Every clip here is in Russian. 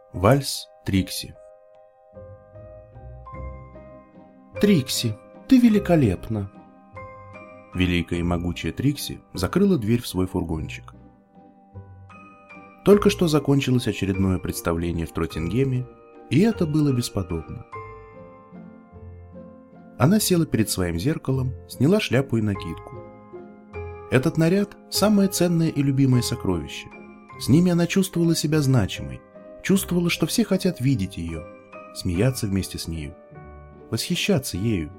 Вальс Трикси. Трикси, ты великолепна. Великая и могучая Трикси закрыла дверь в свой фургончик. Только что закончилось очередное представление в Троттингеме, и это было бесподобно. Она села перед своим зеркалом, сняла шляпу и накидку. Этот наряд – самое ценное и любимое сокровище. С ними она чувствовала себя значимой, чувствовала, что все хотят видеть ее, смеяться вместе с нею, восхищаться ею.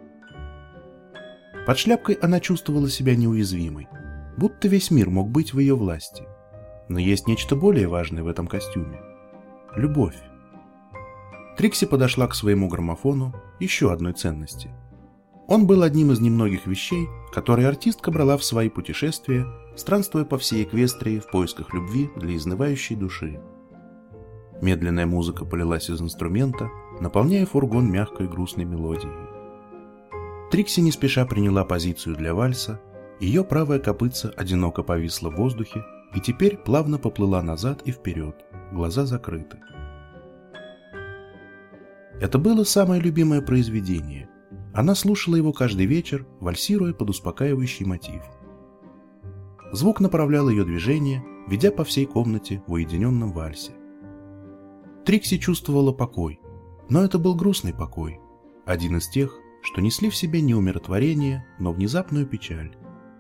Под шляпкой она чувствовала себя неуязвимой, будто весь мир мог быть в ее власти. Но есть нечто более важное в этом костюме – любовь. Трикси подошла к своему граммофону, еще одной ценности. Он был одним из немногих вещей, которые артистка брала в свои путешествия, странствуя по всей Эквестрии в поисках любви для изнывающей души. Медленная музыка полилась из инструмента, наполняя фургон мягкой грустной мелодией. Трикси не спеша приняла позицию для вальса, ее правая копытце одиноко повисла в воздухе и теперь плавно поплыла назад и вперед, глаза закрыты. Это было самое любимое произведение. Она слушала его каждый вечер, вальсируя под успокаивающий мотив. Звук направлял ее движение, ведя по всей комнате в уединенном вальсе. Трикси чувствовала покой, но это был грустный покой, один из тех, что несли в себе не умиротворение, но внезапную печаль.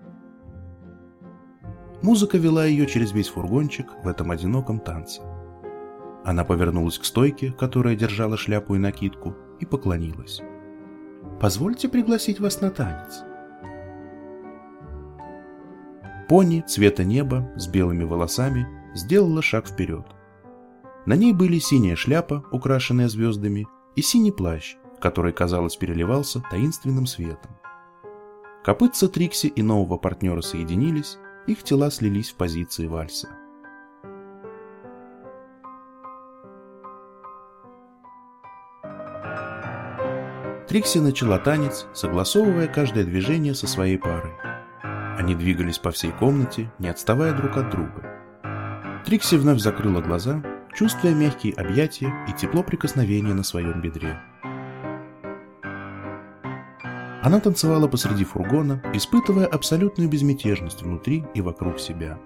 Музыка вела ее через весь фургончик в этом одиноком танце. Она повернулась к стойке, которая держала шляпу и накидку, и поклонилась. «Позвольте пригласить вас на танец». Пони цвета неба с белыми волосами сделала шаг вперед. На ней были синяя шляпа, украшенная звездами, и синий плащ, который, казалось, переливался таинственным светом. Копытца Трикси и нового партнера соединились, их тела слились в позиции вальса. Трикси начала танец, согласовывая каждое движение со своей парой. Они двигались по всей комнате, не отставая друг от друга. Трикси вновь закрыла глаза, чувствуя мягкие объятия и тепло прикосновения на своем бедре. Она танцевала посреди фургона, испытывая абсолютную безмятежность внутри и вокруг себя.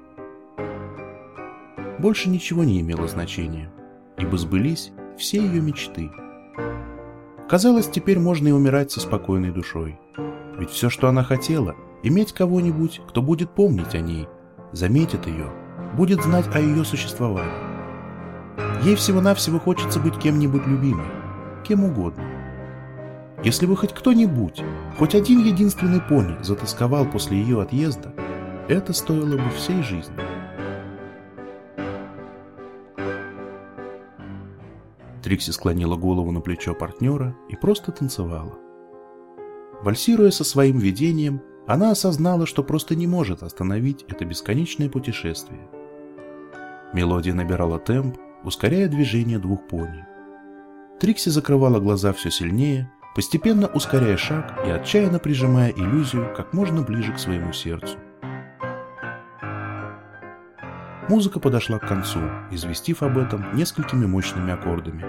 Больше ничего не имело значения, ибо сбылись все ее мечты. Казалось, теперь можно и умирать со спокойной душой. Ведь все, что она хотела, иметь кого-нибудь, кто будет помнить о ней, заметит ее, будет знать о ее существовании. Ей всего-навсего хочется быть кем-нибудь любимой, кем угодно. Если бы хоть кто-нибудь, хоть один единственный пони затосковал после ее отъезда, это стоило бы всей жизни. Трикси склонила голову на плечо партнера и просто танцевала. Вальсируя со своим видением, она осознала, что просто не может остановить это бесконечное путешествие. Мелодия набирала темп, ускоряя движение двух пони. Трикси закрывала глаза все сильнее, постепенно ускоряя шаг и отчаянно прижимая иллюзию как можно ближе к своему сердцу. Музыка подошла к концу, известив об этом несколькими мощными аккордами.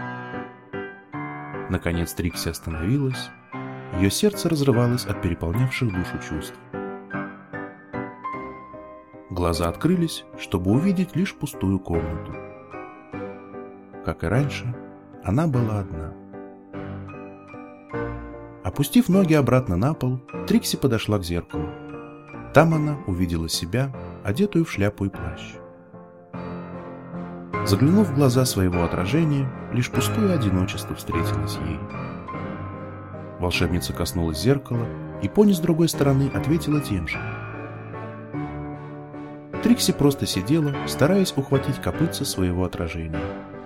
Наконец Трикси остановилась, ее сердце разрывалось от переполнявших душу чувств. Глаза открылись, чтобы увидеть лишь пустую комнату. Как и раньше, она была одна. Опустив ноги обратно на пол, Трикси подошла к зеркалу. Там она увидела себя, одетую в шляпу и плащ. Заглянув в глаза своего отражения, лишь пустое одиночество встретилось ей. Волшебница коснулась зеркала, и пони с другой стороны ответила тем же. Трикси просто сидела, стараясь ухватить копытце своего отражения.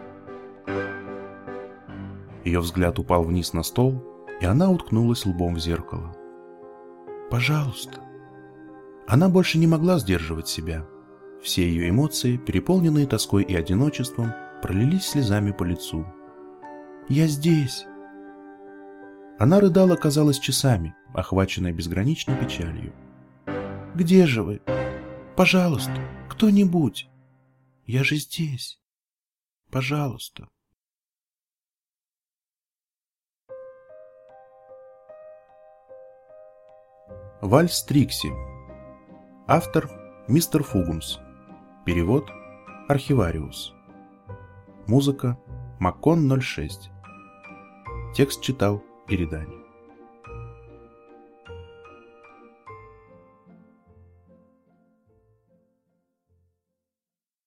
Ее взгляд упал вниз на стол, и она уткнулась лбом в зеркало. «Пожалуйста». Она больше не могла сдерживать себя. Все ее эмоции, переполненные тоской и одиночеством, пролились слезами по лицу. «Я здесь». Она рыдала, казалось, часами, охваченная безграничной печалью. «Где же вы? Пожалуйста, кто-нибудь. Я же здесь». Пожалуйста. Вальс Трикси. Автор мистер Фугумс. Перевод Архивариус. Музыка Маккон 06. Текст читал Иридани.